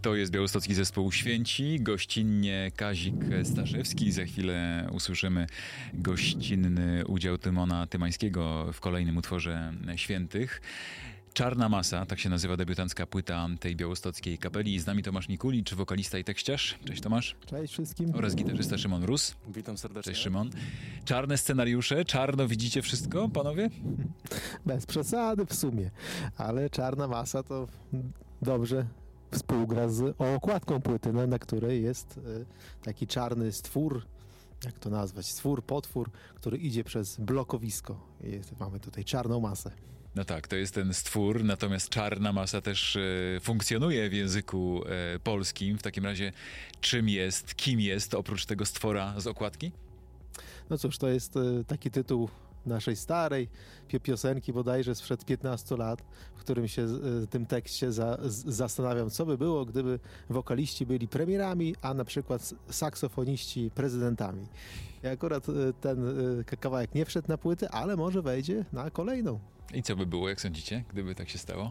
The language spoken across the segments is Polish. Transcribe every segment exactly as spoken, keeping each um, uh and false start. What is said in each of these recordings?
To jest białostocki zespół Święci, gościnnie Kazik Staszewski. Za chwilę usłyszymy gościnny udział Tymona Tymańskiego w kolejnym utworze Świętych. Czarna Masa, tak się nazywa debiutancka płyta tej białostockiej kapeli. Z nami Tomasz Mikulicz, wokalista i tekściarz. Cześć Tomasz. Cześć wszystkim. Oraz gitarzysta Szymon Rus. Witam serdecznie. Cześć Szymon. Czarne scenariusze, czarno widzicie wszystko, panowie? Bez przesady w sumie, ale Czarna Masa to dobrze współgra z okładką płyty, na, na której jest y, taki czarny stwór, jak to nazwać, stwór, potwór, który idzie przez blokowisko. I jest, mamy tutaj czarną masę. No tak, to jest ten stwór, natomiast Czarna Masa też e, funkcjonuje w języku e, polskim. W takim razie czym jest, kim jest oprócz tego stwora z okładki? No cóż, to jest y, taki tytuł naszej starej pio- piosenki bodajże sprzed piętnastu lat, w którym się w tym tekście za, z, zastanawiam, co by było, gdyby wokaliści byli premierami, a na przykład saksofoniści prezydentami. I akurat y, ten y, kawałek nie wszedł na płytę, ale może wejdzie na kolejną. I co by było, jak sądzicie, gdyby tak się stało?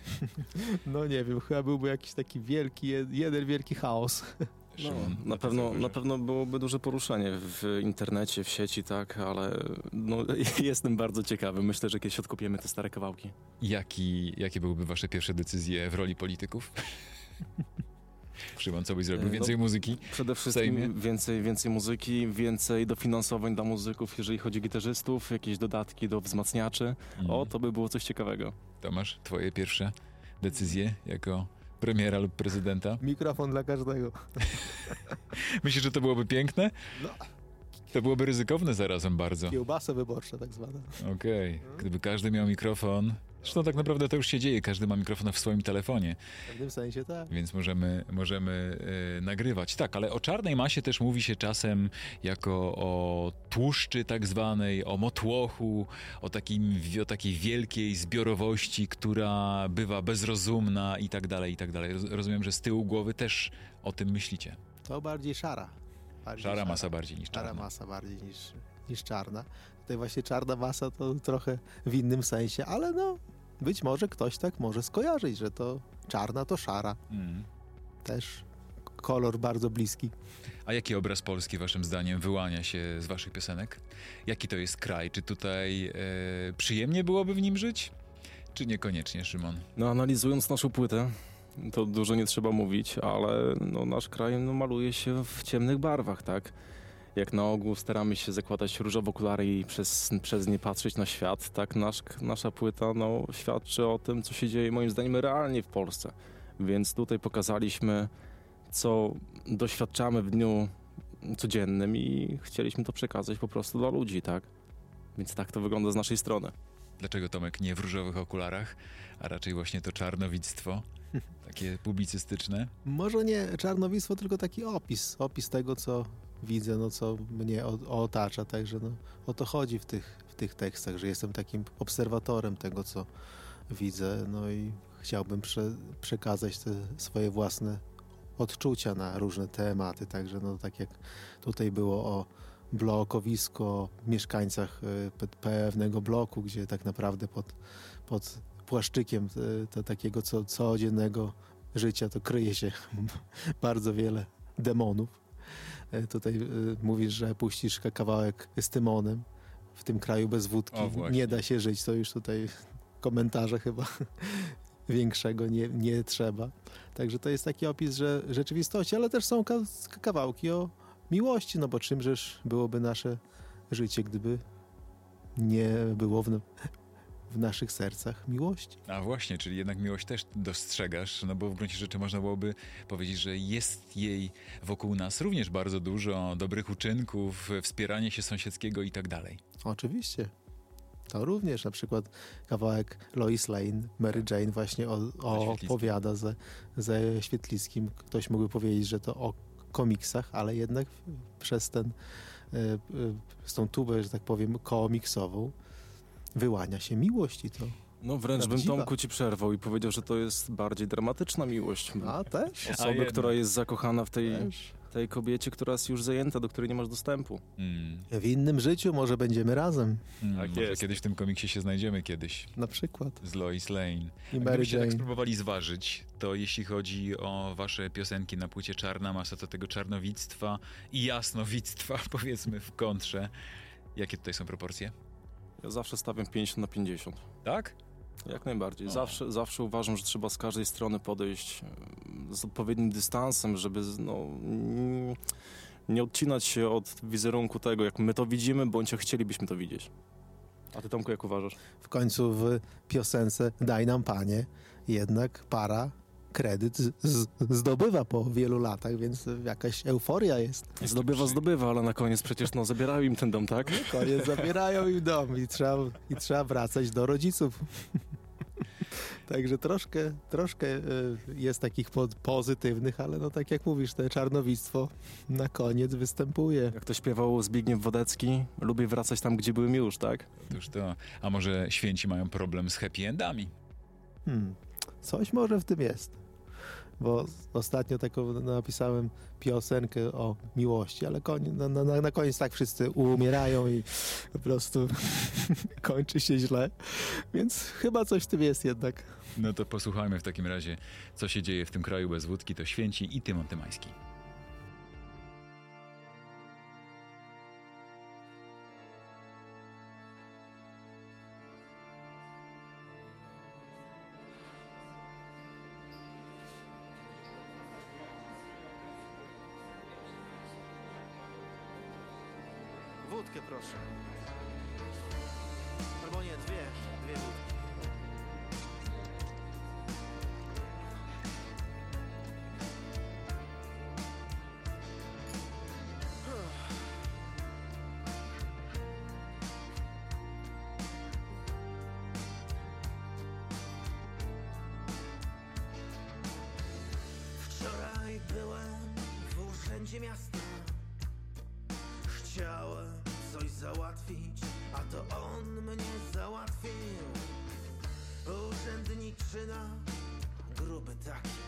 No nie wiem, chyba byłby jakiś taki wielki, jeden wielki chaos. No, na, pewno, na pewno byłoby duże poruszenie w internecie, w sieci, tak, ale no, jestem bardzo ciekawy. Myślę, że kiedyś odkupiemy te stare kawałki. Jaki, jakie byłyby wasze pierwsze decyzje w roli polityków? Szymon, co byś zrobił? Więcej no, muzyki? Przede wszystkim więcej, więcej muzyki, więcej dofinansowań dla muzyków, jeżeli chodzi o gitarzystów, jakieś dodatki do wzmacniaczy. Mm. O, to by było coś ciekawego. Tomasz, twoje pierwsze decyzje jako premiera lub prezydenta? Mikrofon dla każdego. Myślisz, że to byłoby piękne? No. To byłoby ryzykowne zarazem bardzo. Kiełbasa wyborcza tak zwana. Okej. Okay. Gdyby każdy miał mikrofon... Zresztą tak naprawdę to już się dzieje. Każdy ma mikrofon w swoim telefonie. W pewnym sensie tak. Więc możemy, możemy yy, nagrywać. Tak, ale o Czarnej Masie też mówi się czasem jako o tłuszczy tak zwanej, o motłochu, o, takim, o takiej wielkiej zbiorowości, która bywa bezrozumna i tak dalej, i tak dalej. Rozumiem, że z tyłu głowy też o tym myślicie. To bardziej szara. Bardziej szara, szara masa bardziej niż czarna. Szara masa bardziej niż, niż czarna. Tutaj właśnie czarna masa to trochę w innym sensie, ale no być może ktoś tak może skojarzyć, że to czarna to szara. Mm. Też kolor bardzo bliski. A jaki obraz Polski waszym zdaniem wyłania się z waszych piosenek? Jaki to jest kraj? Czy tutaj e, przyjemnie byłoby w nim żyć? Czy niekoniecznie, Szymon? No analizując naszą płytę, to dużo nie trzeba mówić, ale no, nasz kraj no, maluje się w ciemnych barwach, tak? Jak na ogół staramy się zakładać różowe okulary i przez, przez nie patrzeć na świat, tak nasz, nasza płyta no, świadczy o tym, co się dzieje moim zdaniem realnie w Polsce. Więc tutaj pokazaliśmy, co doświadczamy w dniu codziennym i chcieliśmy to przekazać po prostu dla ludzi, tak? Więc tak to wygląda z naszej strony. Dlaczego, Tomek, nie w różowych okularach, a raczej właśnie to czarnowictwo, takie publicystyczne? Może nie czarnowictwo, tylko taki opis, opis tego, co widzę, no co mnie o, otacza, także no, o to chodzi w tych, w tych tekstach, że jestem takim obserwatorem tego, co widzę, no i chciałbym prze, przekazać te swoje własne odczucia na różne tematy, także no tak jak tutaj było o blokowisko, o mieszkańcach y, pewnego bloku, gdzie tak naprawdę pod, pod płaszczykiem y, to takiego co, codziennego życia to kryje się bardzo wiele demonów. Y, tutaj y, mówisz, że puścisz kawałek z Tymonem w tym kraju bez wódki. Nie da się żyć, to już tutaj komentarze chyba większego nie, nie trzeba. Także to jest taki opis że rzeczywistości, ale też są ka- kawałki o miłości, no bo czymżeż byłoby nasze życie, gdyby nie było w, w naszych sercach miłości. A właśnie, czyli jednak miłość też dostrzegasz, no bo w gruncie rzeczy można byłoby powiedzieć, że jest jej wokół nas również bardzo dużo dobrych uczynków, wspieranie się sąsiedzkiego i tak dalej. Oczywiście. To również na przykład kawałek Lois Lane, Mary Jane właśnie o, o opowiada ze, ze Świetlickim. Ktoś mógłby powiedzieć, że to o komiksach, ale jednak przez ten, y, y, z tą tubę, że tak powiem, komiksową wyłania się miłość i to no wręcz prawdziwa. Bym Tomku ci przerwał i powiedział, że to jest bardziej dramatyczna miłość. A też? Osoby, jest. która jest zakochana w tej, tej kobiecie, która jest już zajęta, do której nie masz dostępu. Mm. W innym życiu może będziemy razem, Mm, Tak może jest. kiedyś w tym komiksie się znajdziemy kiedyś. na przykład. Z Lois Lane. I A Mary gdybyście tak Jane. spróbowali zważyć, to jeśli chodzi o wasze piosenki na płycie Czarna Masa, to tego czarnowictwa i jasnowictwa, powiedzmy, w kontrze. Jakie tutaj są proporcje? Ja zawsze stawiam pięćdziesiąt na pięćdziesiąt. Tak? Jak najbardziej. O. Zawsze, zawsze uważam, że trzeba z każdej strony podejść e, z odpowiednim dystansem, żeby z- no, mm, nie odcinać się od wizerunku tego, jak my to widzimy, bądź jak chcielibyśmy to widzieć. A ty, Tomku, jak uważasz? W końcu w piosence Daj nam Panie jednak para kredyt z- z- zdobywa po wielu latach, więc jakaś euforia jest. Zdobywa, zdobywa, ale na koniec przecież no, zabierają im ten dom, tak? Koniec, zabierają im dom i trzeba, i trzeba wracać do rodziców. Także troszkę, troszkę y, jest takich po, pozytywnych, ale no tak jak mówisz, te czarnowictwo na koniec występuje. Jak to śpiewał Zbigniew Wodecki, lubię wracać tam, gdzie byłem już, tak? Otóż to. A może święci mają problem z happy endami? Hmm, coś może w tym jest. Bo ostatnio taką napisałem piosenkę o miłości, ale koń, na, na, na koniec tak wszyscy umierają i po prostu kończy się źle. Więc chyba coś w tym jest jednak. No to posłuchajmy w takim razie, co się dzieje w tym kraju bez wódki. To Święci i Tymon Tymański. Wódkę proszę. Albo nie, dwie. Dwie wódki. Wczoraj byłem w urzędzie miasta. Chciałem coś załatwić, a to on mnie załatwił. Urzędniczyna, gruby taki.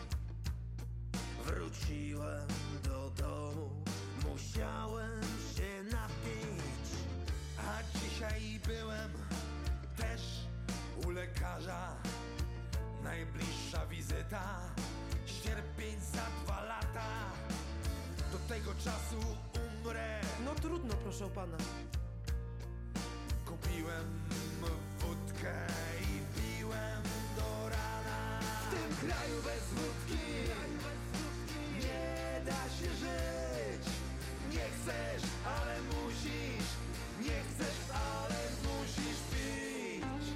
Wróciłem do domu, musiałem się napić. A dzisiaj byłem też u lekarza. Najbliższa wizyta, sierpień za dwa lata. Do tego czasu umrę. No trudno, proszę pana. Kupiłem wódkę i piłem do rana. W tym kraju bez wódki nie da się żyć. Nie chcesz, ale musisz. Nie chcesz, ale musisz pić.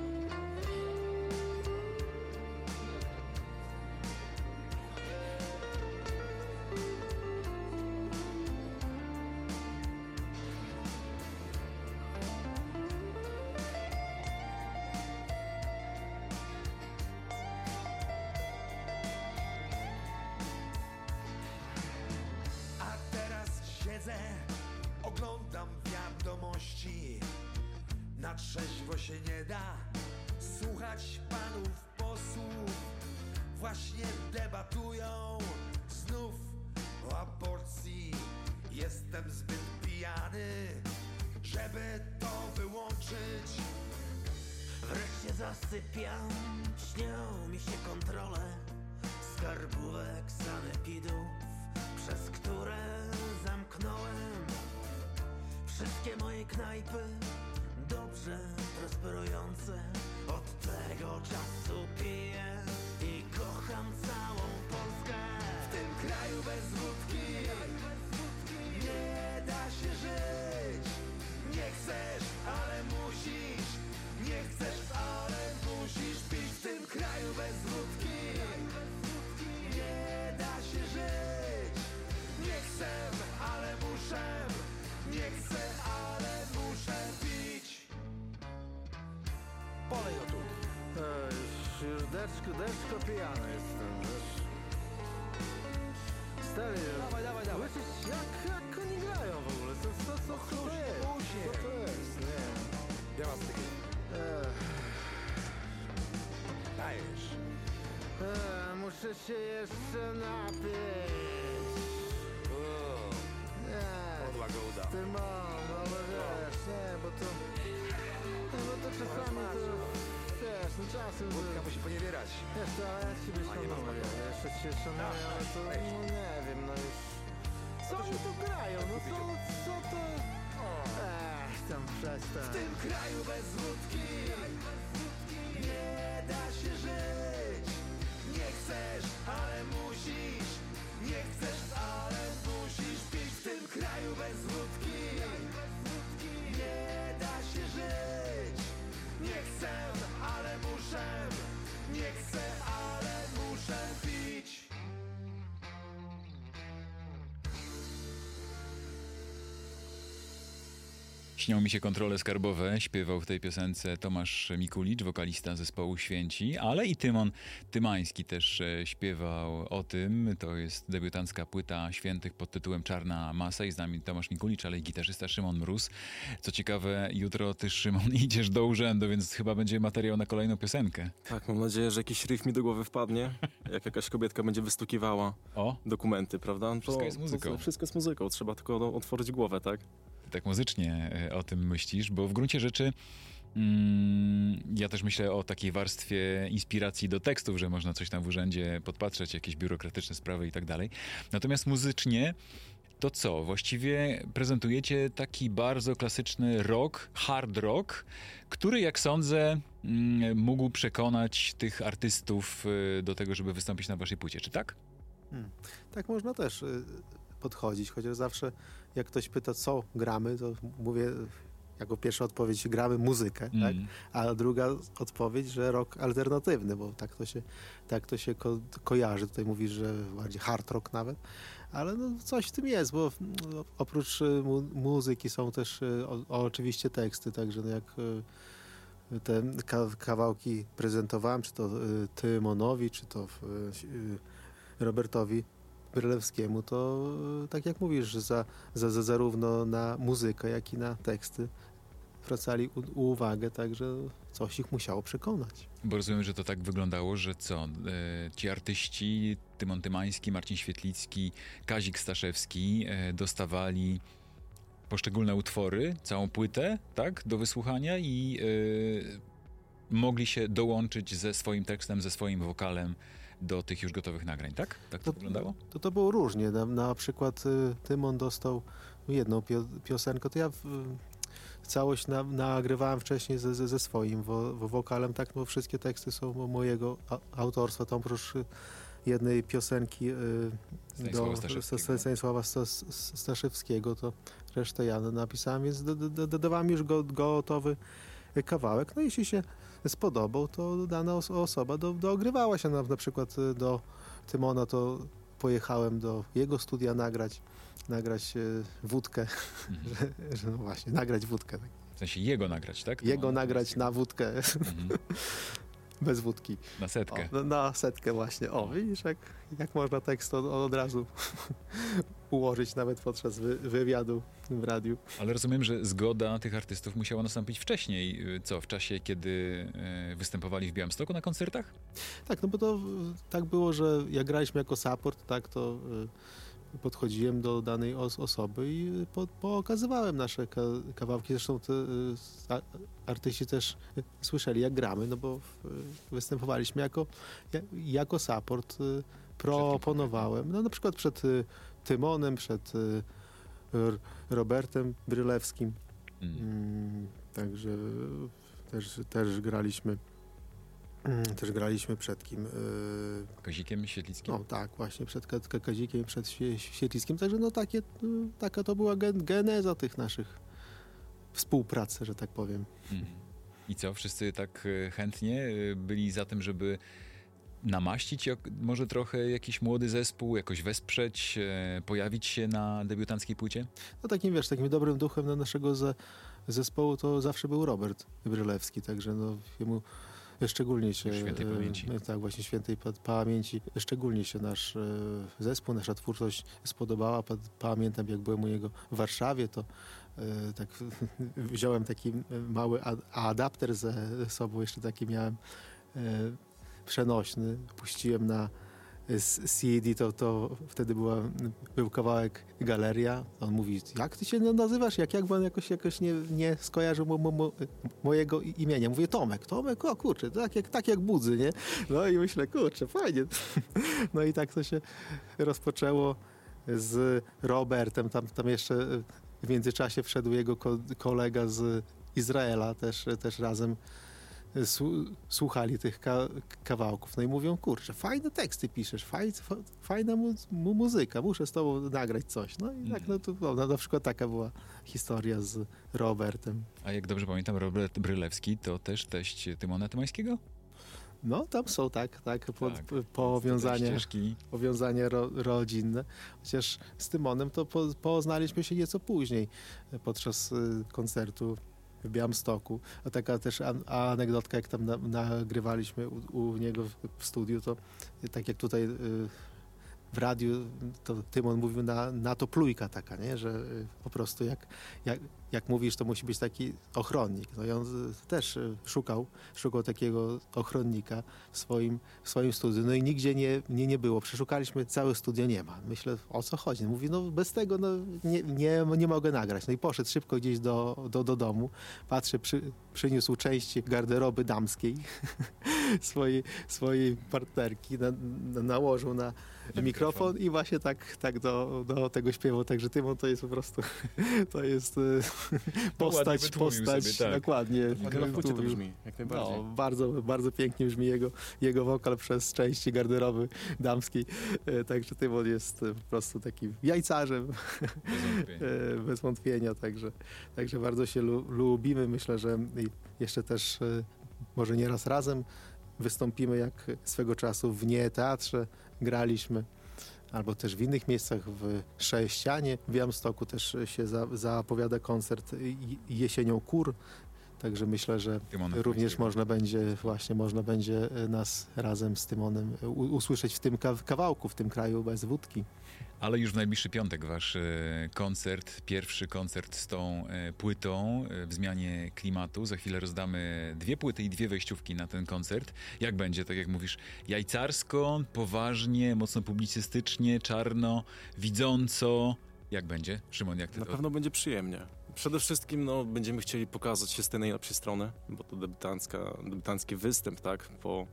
A teraz siedzę, oglądam wiadomości. Na trzeźwo się nie da słuchać panów posłów. Właśnie debatują znów o aborcji. Jestem zbyt pijany, żeby to wyłączyć. Wreszcie zasypiam, śnią mi się kontrole skarbówek sanepidów, przez które zamknąłem wszystkie moje knajpy, dobrze prosperujące. Od tego czasu piję i kocham całą Polskę. W tym kraju bez wódki nie da się żyć. Nie chcesz, ale musisz. Nie chcesz, ale musisz pić. W tym kraju bez wódki nie da się żyć. Nie chcę, ale muszę. Nie chcę, ale muszę pić. Polej o tu. Już, już deczko, deczko pijany jestem, wiesz. Stary, Dawaj, dawaj, dawaj. słyszysz jak, jak oni grają w ogóle? Co, co, co, co to jest? Co to jest? Nie Ja mam takie. Ech, Dajesz. ech, muszę się jeszcze napić. czasem, Wódka że... musi poniewierać. Wiesz co, ale ja ciebie A nie ma szanuję, smaku. ja jeszcze cię szanuję, ale to, no nie wiem, no już... Co oni tu grają, no co, co to... Ech, tam przestań. W tym kraju bez wódki nie da się żyć. Nie chcesz, ale musisz. Nie chcesz, ale musisz pić. W tym kraju bez wódki nie da się żyć. Nie chcę, ale muszę. Nie chcę, ale muszę pić. Śnią mi się kontrole skarbowe, śpiewał w tej piosence Tomasz Mikulicz, wokalista zespołu Święci, ale i Tymon Tymański też e, śpiewał o tym. To jest debiutancka płyta Świętych pod tytułem Czarna Masa i z nami Tomasz Mikulicz, ale i gitarzysta Szymon Mróz. Co ciekawe, jutro ty, Szymon, idziesz do urzędu, więc chyba będzie materiał na kolejną piosenkę. Tak, mam nadzieję, że jakiś riff mi do głowy wpadnie, jak jakaś kobietka będzie wystukiwała O, dokumenty, prawda? To, Wszystko jest muzyką. To, wszystko jest muzyką, trzeba tylko no, otworzyć głowę, tak? tak muzycznie e, o tym myślisz, bo w gruncie rzeczy mm, ja też myślę o takiej warstwie inspiracji do tekstów, że można coś tam w urzędzie podpatrzeć, jakieś biurokratyczne sprawy i tak dalej. Natomiast muzycznie to co? Właściwie prezentujecie taki bardzo klasyczny rock, hard rock, który jak sądzę mm, mógł przekonać tych artystów y, do tego, żeby wystąpić na waszej płycie, czy tak? Hmm. Tak można też y, podchodzić, chociaż zawsze jak ktoś pyta, co gramy, to mówię jako pierwsza odpowiedź, gramy muzykę, Mm. tak? A druga odpowiedź, że rock alternatywny, bo tak to się, tak to się ko- kojarzy. Tutaj mówisz, że bardziej hard rock nawet, ale no coś w tym jest, bo no, oprócz y, mu- muzyki są też y, o, oczywiście teksty, także no jak y, te ka- kawałki prezentowałem, czy to y, Tymonowi, czy to y, Robertowi Brylewskiemu, to y, tak jak mówisz, że za, za, za, zarówno na muzykę, jak i na teksty zwracali u, uwagę, także coś ich musiało przekonać. Bo rozumiem, że to tak wyglądało, że co? E, ci artyści, Tymon Tymański, Marcin Świetlicki, Kazik Staszewski e, dostawali poszczególne utwory, całą płytę, tak, do wysłuchania i e, mogli się dołączyć ze swoim tekstem, ze swoim wokalem do tych już gotowych nagrań, tak? Tak to, To- wyglądało? To to było różnie. Na, na przykład y, Tymon dostał jedną pio, piosenkę, to ja w, całość na, nagrywałem wcześniej ze, ze, ze swoim wo, wo, wokalem, tak, no wszystkie teksty są mo- mojego a, autorstwa, tam oprócz y, jednej piosenki y, Stanisława do Staszewskiego. Sta- Stanisława Stas- S- Staszewskiego, to resztę ja napisałem, więc do- do- dodawałem już go, gotowy kawałek. No jeśli się spodobał, to dana os- osoba do, dogrywała się na, na przykład y, do Tymona, to pojechałem do jego studia nagrać, nagrać y, wódkę, Mhm. że, że no właśnie, nagrać wódkę. Tak. W sensie jego nagrać, tak? Jego Tymona nagrać na wódkę, Mhm. bez wódki. Na setkę. O, no, na setkę właśnie. O, widzisz, jak, jak można tekst od, od razu ułożyć nawet podczas wy, wywiadu w radiu. Ale rozumiem, że zgoda tych artystów musiała nastąpić wcześniej. Co, w czasie, kiedy e, występowali w Białymstoku na koncertach? Tak, no bo to y, tak było, że jak graliśmy jako support, tak, to y, podchodziłem do danej os- osoby i y, po, pokazywałem nasze ka- kawałki. Zresztą te, y, a- artyści też y, słyszeli, jak gramy, no bo y, występowaliśmy jako, ja, jako support. Y, proponowałem, no na przykład przed y, Tymonem, przed y, R- Robertem Brylewskim. Mm. Mm, także też, też graliśmy mm, też graliśmy przed kim? y, Kazikiem Świetlickim? No tak, właśnie przed Ka- Ka- Kazikiem, przed Świe- Świetlickim. Także no takie, y, taka to była gen- geneza tych naszych współpracy, że tak powiem. Mhm. I co, wszyscy tak e, chętnie e, byli za tym, żeby namaścić jak, może trochę jakiś młody zespół, jakoś wesprzeć, e, pojawić się na debiutanckiej płycie? No takim, wiesz, takim dobrym duchem na naszego ze, zespołu to zawsze był Robert Brylewski, także no jemu szczególnie się... Świętej e, pamięci. e, Tak, właśnie świętej pa- pamięci. Szczególnie się nasz e, zespół, nasza twórczość spodobała. Pa- Pamiętam, jak byłem u niego w Warszawie, to e, tak wziąłem taki mały a- adapter ze sobą, jeszcze taki miałem e, przenośny. Puściłem na z C D, to, to wtedy była, był kawałek Galeria. On mówi, jak ty się nazywasz? Jak, jak on jakoś, jakoś nie, nie skojarzył mo, mo, mo, mojego imienia. Mówię, Tomek, Tomek, o kurczę, tak jak, tak jak Budzy, nie? No i myślę, kurczę, fajnie. No i tak to się rozpoczęło z Robertem. Tam, tam jeszcze w międzyczasie wszedł jego ko, kolega z Izraela, też, też razem słuchali tych ka kawałków. No i mówią, kurczę, fajne teksty piszesz, faj, fa fajna mu mu muzyka, muszę z tobą nagrać coś. No i tak, no to no, na przykład taka była historia z Robertem. A jak dobrze pamiętam, Robert Brylewski to też teść Tymona Tymańskiego? No, tam są tak, tak, po, tak powiązania, powiązania ro, rodzinne. Chociaż z Tymonem to po, poznaliśmy się nieco później, podczas y, koncertu w Białymstoku. A taka też an anegdotka, jak tam na nagrywaliśmy u, u niego w, w studiu, to tak jak tutaj y, w radiu, to Tymon mówił na, na to plujka taka, nie? Że y, po prostu jak, jak, jak mówisz, to musi być taki ochronnik. No i on y, też y, szukał, szukał takiego ochronnika w swoim, w swoim studiu. No i nigdzie nie, nie, nie było. Przeszukaliśmy, całe studio nie ma. Myślę, o co chodzi? Mówi, no bez tego no, nie, nie, nie mogę nagrać. No i poszedł szybko gdzieś do, do, do domu. Patrzę, przy, przyniósł część garderoby damskiej swojej, swojej partnerki, na, na, nałożył na mikrofon i właśnie tak, tak do, do tego śpiewał. Także Tymon to jest po prostu to jest postać, postać sobie, tak. Dokładnie. Na płycie to brzmi, jak najbardziej. No, bardzo, bardzo pięknie brzmi jego, jego wokal przez części garderoby damskiej. E, także Tymon jest e, po prostu takim jajcarzem. Bez wątpienia. e, bez wątpienia. Także, także bardzo się lu, lubimy. Myślę, że jeszcze też e, może nieraz razem wystąpimy, jak swego czasu w Nie Teatrze graliśmy, albo też w innych miejscach, w Sześcianie, w Białymstoku też się za, zapowiada koncert jesienią Kur, także myślę, że Tymona również można będzie, właśnie można będzie nas razem z Tymonem usłyszeć w tym kawałku, w tym kraju bez wódki. Ale już w najbliższy piątek wasz e, koncert, pierwszy koncert z tą e, płytą e, w zmianie klimatu. Za chwilę rozdamy dwie płyty i dwie wejściówki na ten koncert. Jak będzie, tak jak mówisz, jajcarsko, poważnie, mocno publicystycznie, czarno, widząco. Jak będzie? Szymon, jak ty Na to... pewno będzie przyjemnie. Przede wszystkim no, będziemy chcieli pokazać się z tej najlepszej strony, bo to debiutancka, debiutancki występ, tak, po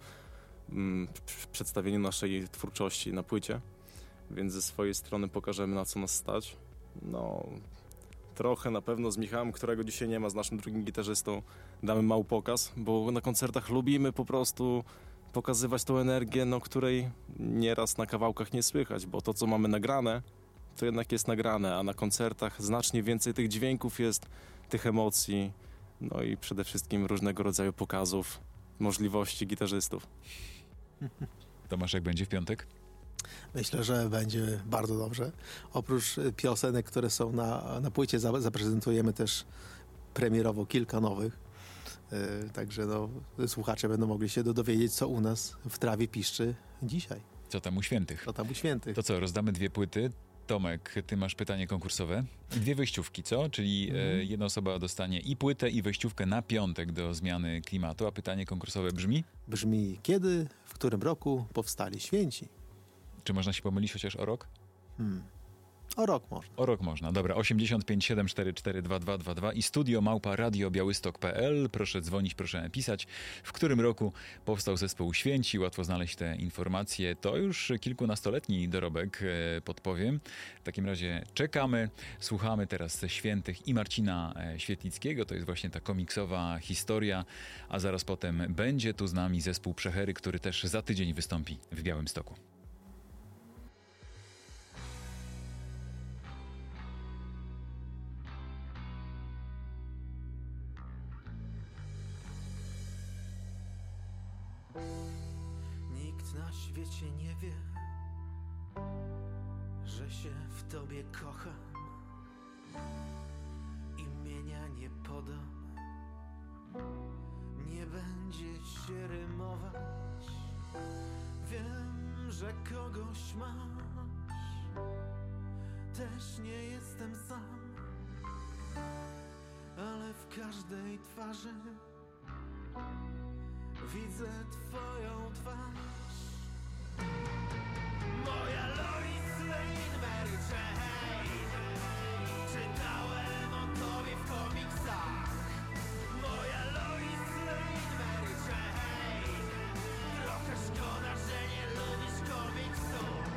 mm, przedstawieniu naszej twórczości na płycie. Więc ze swojej strony pokażemy, na co nas stać. No, trochę na pewno z Michałem, którego dzisiaj nie ma, z naszym drugim gitarzystą, damy mały pokaz, bo na koncertach lubimy po prostu pokazywać tą energię, no, której nieraz na kawałkach nie słychać, bo to, co mamy nagrane, to jednak jest nagrane, a na koncertach znacznie więcej tych dźwięków jest, tych emocji, no i przede wszystkim różnego rodzaju pokazów, możliwości gitarzystów. Tomasz, jak będzie w piątek? Myślę, że będzie bardzo dobrze. Oprócz piosenek, które są na, na płycie, zaprezentujemy też premierowo kilka nowych. Yy, także no, słuchacze będą mogli się dowiedzieć, co u nas w trawie piszczy dzisiaj. Co tam u świętych? Co tam u świętych. To co, rozdamy dwie płyty. Tomek, ty masz pytanie konkursowe. I dwie wejściówki, co? Czyli mm. e, jedna osoba dostanie i płytę, i wejściówkę na piątek do zmiany klimatu. A pytanie konkursowe brzmi? Brzmi, kiedy, w którym roku powstali święci? Czy można się pomylić chociaż o rok? Hmm. O rok można. O rok można. Dobra, osiemdziesiąt pięć siedem cztery cztery dwa dwa dwa dwa i studio małpa radio białystok kropka p l. Proszę dzwonić, proszę pisać. W którym roku powstał zespół Święci? Łatwo znaleźć te informacje. To już kilkunastoletni dorobek, e, podpowiem. W takim razie czekamy. Słuchamy teraz Świętych i Marcina Świetlickiego. To jest właśnie ta komiksowa historia. A zaraz potem będzie tu z nami zespół Przechery, który też za tydzień wystąpi w Białymstoku. Nikt na świecie nie wie, że się w tobie kocham. Imienia nie podam, nie będzie się rymować. Wiem, że kogoś masz, też nie jestem sam, ale w każdej twarzy widzę twoją twarz. Moja Lois Lane, Mary Jane. Czytałem o tobie w komiksach. Moja Lois Lane, Mary Jane. Trochę szkoda, że nie lubisz komiksów.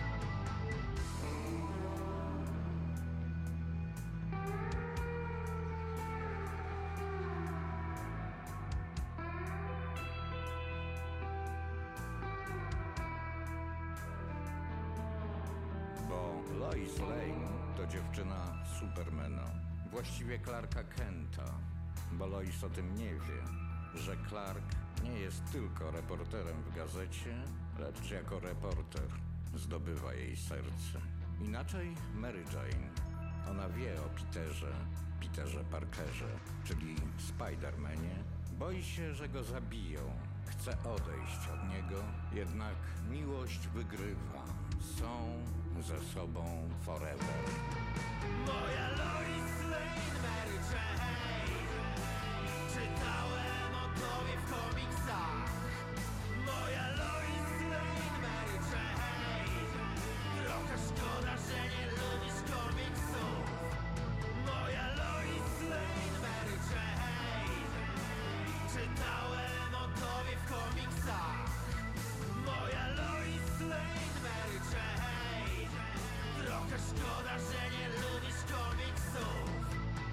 Bo Lois Lane to dziewczyna Supermana, właściwie Clarka Kenta, bo Lois o tym nie wie, że Clark nie jest tylko reporterem w gazecie, lecz jako reporter zdobywa jej serce. Inaczej Mary Jane. Ona wie o Peterze, Peterze Parkerze, czyli Spidermanie. Boi się, że go zabiją. Chce odejść od niego, jednak miłość wygrywa. Są ze sobą forever. Moja Lois Lane, Mary Jane. Czytałem o tobie w komiksach. Moja Lois Lane, Mary Jane. Trochę szkoda, że nie lubisz komiksów. Moja Lois Lane, Mary Jane. Czytałem o tobie w komiksach. Moja Lois Lane, Mary Jane. Trochę szkoda, że nie lubisz komiksów.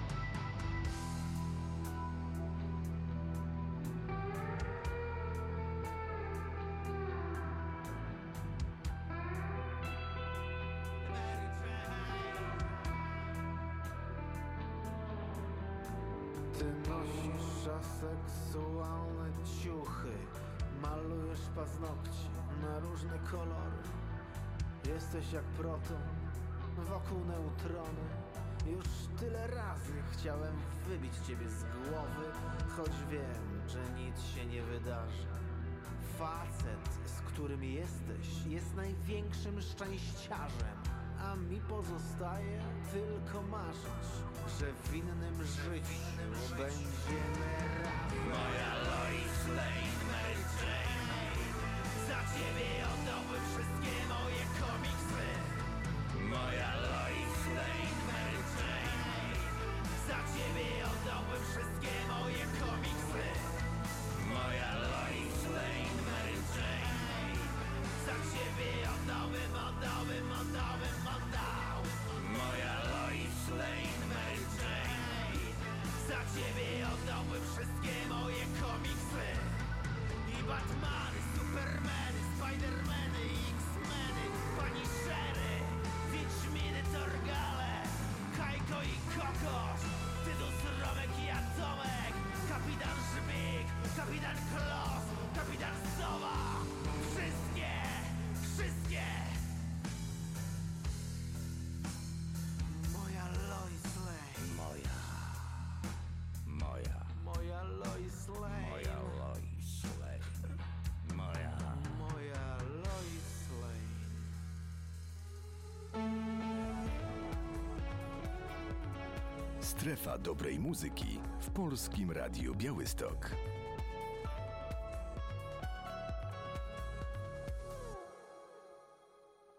Mary Jane. Ty nosisz aseksualne ciuchy, malujesz paznokcie na różne kolory. Jesteś jak proton wokół neutrony. Już tyle razy chciałem wybić ciebie z głowy, choć wiem, że nic się nie wydarzy. Facet, z którym jesteś, jest największym szczęściarzem, a mi pozostaje tylko marzyć, że w innym życiu będziemy razem. Moja Lois Lane, Mary Jane. Za ciebie oddałbym wszystkie moje komiksy. Moja Lois Lane, Mary Jane. Za ciebie oddałbym wszystkie moje komiksy. Moja Lois Lane, Mary Jane. Za ciebie oddałbym, oddałbym, oddałbym, oddał. Moja Lois Lane, Mary Jane. Za ciebie oddałbym wszystkie moje komiksy. I Batmany, Supermany, Spidermany, X-Meny, Punishery, Wiedźminy, Torgale, Kajko i Kokosz, Tydus, Romek i Atomek, Kapitan Żbik, Kapitan Klos, Kapitan Sowa. Wszystkie, wszystkie. Moja Lois Lane, Moja, moja, moja Lois Lane, moja Lois Lane. Moja. moja Lois Lane. Strefa dobrej muzyki w Polskim Radiu Białystok.